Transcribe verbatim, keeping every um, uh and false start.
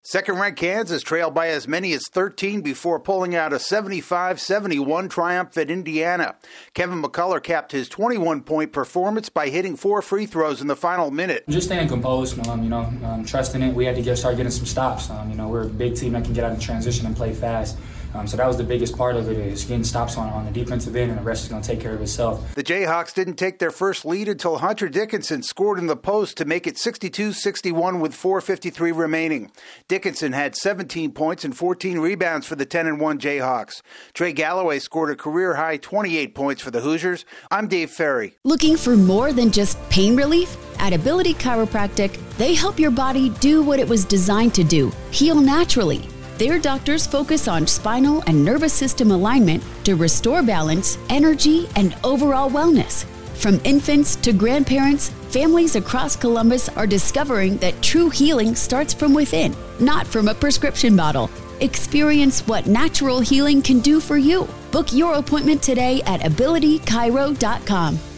Second-ranked Kansas trailed by as many as thirteen before pulling out a seventy-five seventy-one triumph at Indiana. Kevin McCullough capped his twenty-one-point performance by hitting four free throws in the final minute. Just staying composed, um, you know, um, trusting it. We had to get start getting some stops. Um, you know, we're a big team that can get out of transition and play fast. Um, so that was the biggest part of it, is getting stops on, on the defensive end, and the rest is going to take care of itself. The Jayhawks didn't take their first lead until Hunter Dickinson scored in the post to make it sixty-two sixty-one with four fifty-three remaining. Dickinson had seventeen points and fourteen rebounds for the ten and one Jayhawks. Trey Galloway scored a career-high twenty-eight points for the Hoosiers. I'm Dave Ferry. Looking for more than just pain relief? At Ability Chiropractic, they help your body do what it was designed to do, heal naturally. Their doctors focus on spinal and nervous system alignment to restore balance, energy, and overall wellness. From infants to grandparents, families across Columbus are discovering that true healing starts from within, not from a prescription bottle. Experience what natural healing can do for you. Book your appointment today at ability chiro dot com.